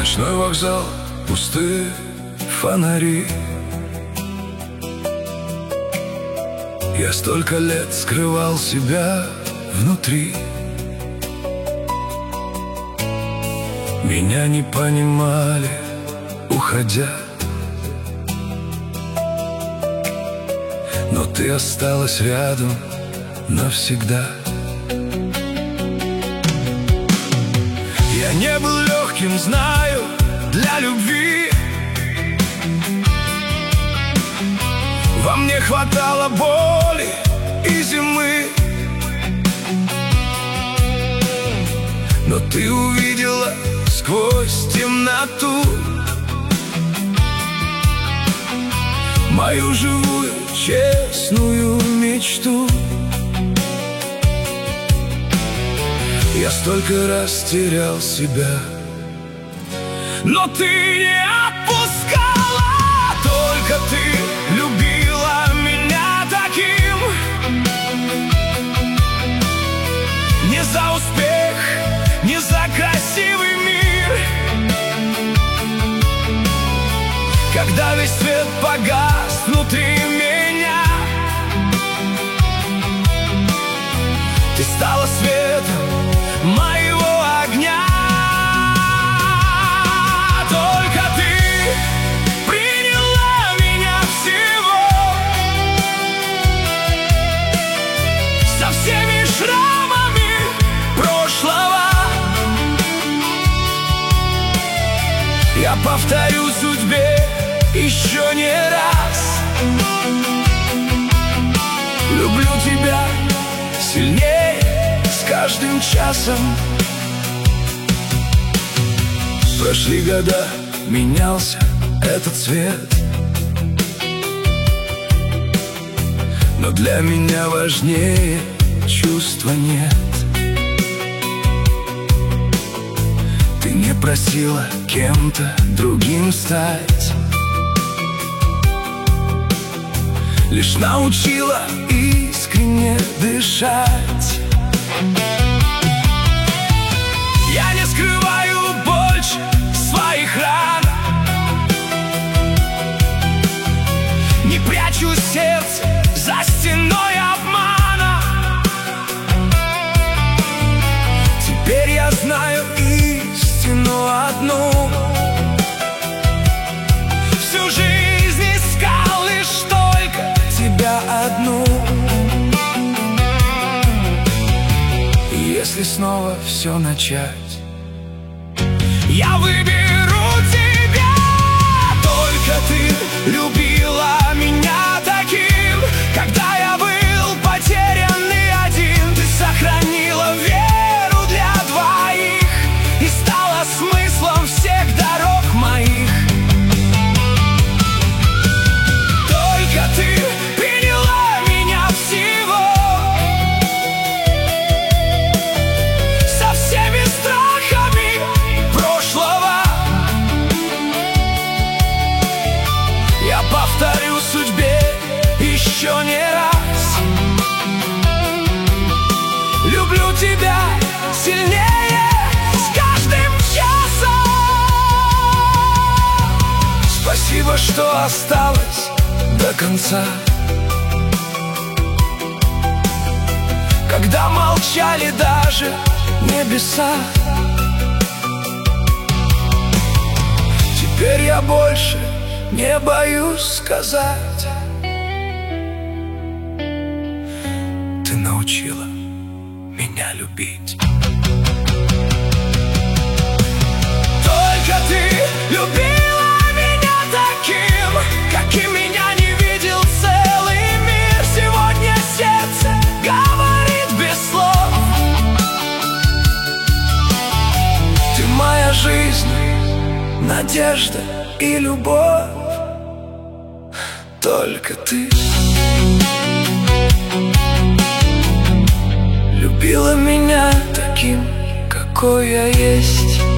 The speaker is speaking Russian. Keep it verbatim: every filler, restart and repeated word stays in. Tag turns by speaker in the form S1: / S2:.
S1: Ночной вокзал, пустые фонари. Я столько лет скрывал себя внутри. Меня не понимали, уходя, но ты осталась рядом навсегда. Я не был легким, знаю, для любви. Во мне хватало боли и зимы, но ты увидела сквозь темноту мою живую, честную мечту. Я столько раз терял себя, но ты не отпускала. Только ты любила меня таким, не за успех, не за красивый мир. Когда весь свет погас внутри меня, ты стала светом моего огня. Только ты приняла меня всего, со всеми шрамами прошлого. Я повторю судьбе еще не раз: люблю тебя сильнее с каждым часом. Прошли года, менялся этот свет, но для меня важнее чувства нет. Ты не просила кем-то другим стать, лишь научила искренне дышать. Я не скрываю больше своих ран, не прячу сердце за стеной обмана. Теперь я знаю истину одну. Всю жизнь искал лишь только тебя одну. Если снова все начать, я выберу тебя. Только ты любила меня таким, когда я был потерян и один. Ты сохранила веру для двоих и стала смыслом всех дорог моих. Только ты приняла меня всего, со всеми страхами прошлого. Я повторю судьбе еще не раз: люблю тебя сильнее с каждым часом. Спасибо, что осталась до конца, когда молчали даже небеса. Теперь я больше не боюсь сказать: ты научила меня любить. Только ты любила меня таким, каким меня не видел целый мир. Сегодня сердце говорит без слов: ты моя жизнь, надежда и любовь. Только ты любила меня таким, какой я есть.